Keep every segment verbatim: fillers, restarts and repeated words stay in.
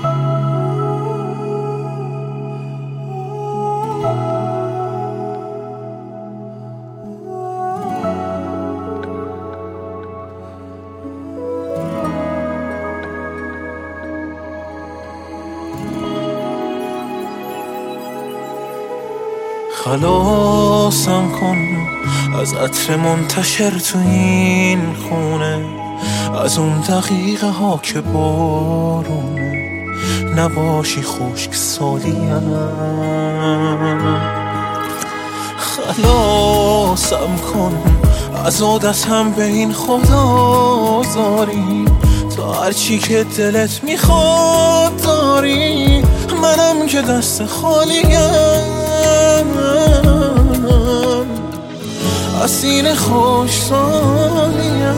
خلاصم کن از عطر منتشر تو این خونه، از اون دقیقه ها که بارونه نباشی خشک سالیم. خلاصم کن از عادتم به این خدازاری، تا هرچی که دلت میخواد داری، منم که دست خالیم. اسیر خوش سالیم،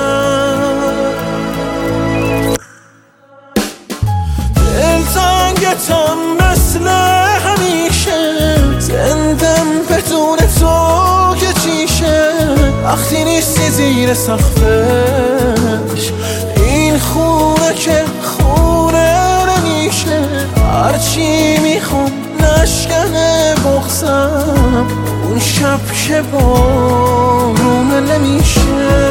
دلتنگتم مثل همیشه، زندم بدون تو که چیشه. وقتی نیستی زیر سقفش این خونه که خونه نمیشه، هرچی میخوام نشکنه بغضم، اون شب که بارونه نمیشه.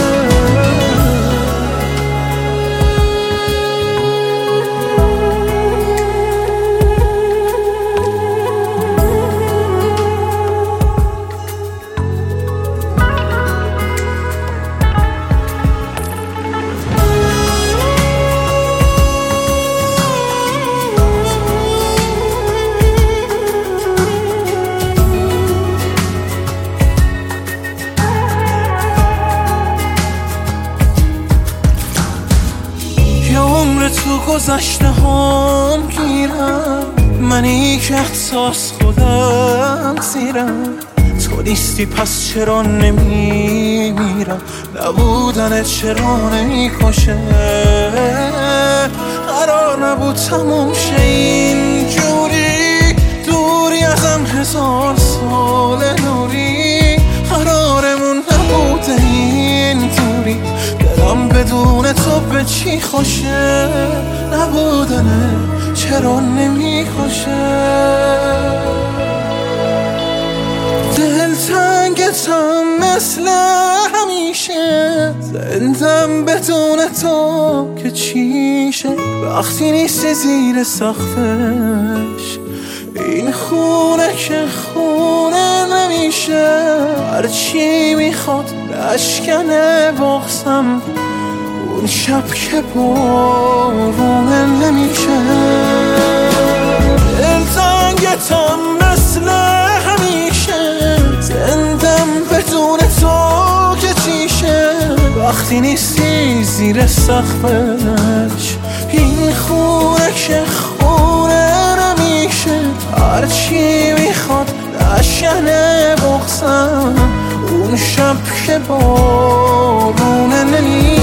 تو گذشته هام گیرم، منی که احساس خودم زیرم. تو نیستی پس چرا نمیمیرم، نبودن چرا نمیکشه. قرار نبود تموم شه اینجوری، دوری ازم هزار سال نوری. قرارمون نبوده اینطوری، دلم بدون تو به چی خوشه. نبودنه چرا نمیخوشه، دلتنگتم مثل همیشه، زندم بدون تو که چیشه. وقتی نیستی زیر سقفش این خونه که خونه نمیشه، هرچی میخواد نشکنه بغضم، اون شب که بارونه نمیشه. دلتنگتم مثل همیشه، زندم بدون تو که چیشه. وقتی نیستی زیر سقفش این خونه که خونه نمیشه، هرچی میخواد نشکنه بغضم، اون شب که بارونه نمیشه.